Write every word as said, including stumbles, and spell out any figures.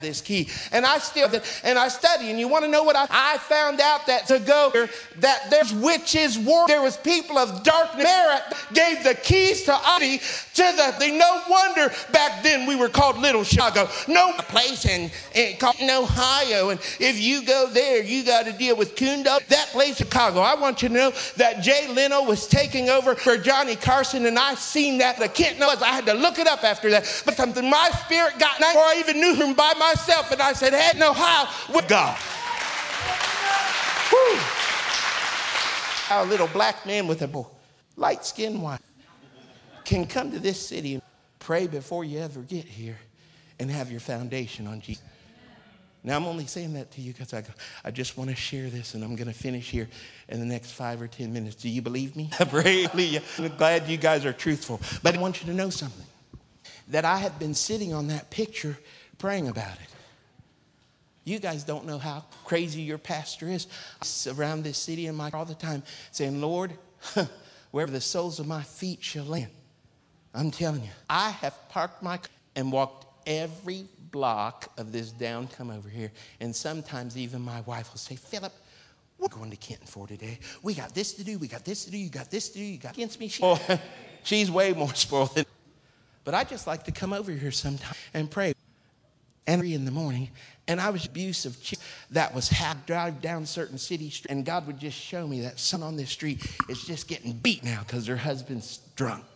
this key. And I still, and I study, and you want to know what I, I found out that to go here, that there's witches, war, there was people of darkness. Merit gave the keys to Ivy to the, the, no wonder back then we were called Little Chicago. No place in, in, called in Ohio, and if you go there, you got to deal with Kundo. That place, Chicago. I want you to know that Jay Leno was taking over for Johnny Carson, and I seen that. I can't know, I had to look it up after that. But something, my spirit got, before I even knew him by myself, and I said, hey, no, how with God. Woo. How a little black man with a light skin wife can come to this city and pray before you ever get here and have your foundation on Jesus. Now, I'm only saying that to you because I, I just want to share this, and I'm going to finish here in the next five or ten minutes. Do you believe me? I'm glad you guys are truthful. But I want you to know something, that I have been sitting on that picture praying about it. You guys don't know how crazy your pastor is. Around this city and my all the time saying, Lord, wherever the soles of my feet shall land. I'm telling you, I have parked my car and walked every block of this downtown over here. And sometimes even my wife will say, Philip, we're going to Kenton for today. We got this to do. We got this to do. You got this to do. You got against me. She, oh, she's way more spoiled than. But I just like to come over here sometime and pray. And three in the morning, and I was abusive that was how drive down certain city streets, and God would just show me that son on this street is just getting beat now because her husband's drunk.